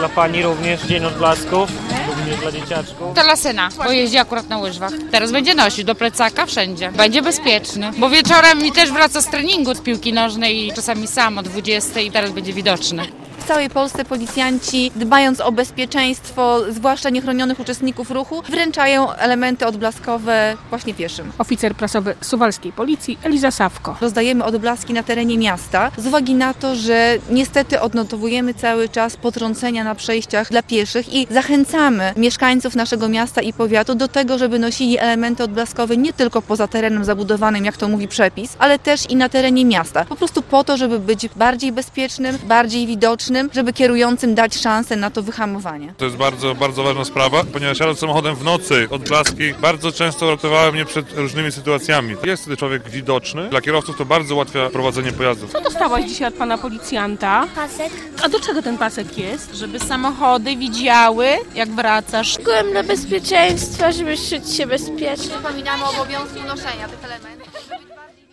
dla pani również Dzień Odblasków, również dla dzieciaczków. Dla syna, bo jeździ akurat na łyżwach. Teraz będzie nosić do plecaka wszędzie. Będzie bezpieczny, bo wieczorem mi też wraca z treningu z piłki nożnej i czasami sam o 20 i teraz będzie widoczny. W całej Polsce policjanci, dbając o bezpieczeństwo, zwłaszcza niechronionych uczestników ruchu, wręczają elementy odblaskowe właśnie pieszym. Oficer prasowy Suwalskiej Policji Eliza Sawko. Rozdajemy odblaski na terenie miasta z uwagi na to, że niestety odnotowujemy cały czas potrącenia na przejściach dla pieszych i zachęcamy mieszkańców naszego miasta i powiatu do tego, żeby nosili elementy odblaskowe nie tylko poza terenem zabudowanym, jak to mówi przepis, ale też i na terenie miasta. Po prostu po to, żeby być bardziej bezpiecznym, bardziej widocznym, żeby kierującym dać szansę na to wyhamowanie. To jest bardzo, bardzo ważna sprawa, ponieważ jadąc samochodem w nocy, odblaski bardzo często uratowały mnie przed różnymi sytuacjami. Jest wtedy człowiek widoczny. Dla kierowców to bardzo ułatwia prowadzenie pojazdów. Co dostałaś dzisiaj od pana policjanta? Pasek. A do czego ten pasek jest? Żeby samochody widziały, jak wracasz. Byłem dla bezpieczeństwa, żeby czuć się bezpiecznie. Przypominamy o obowiązku noszenia tych elementów.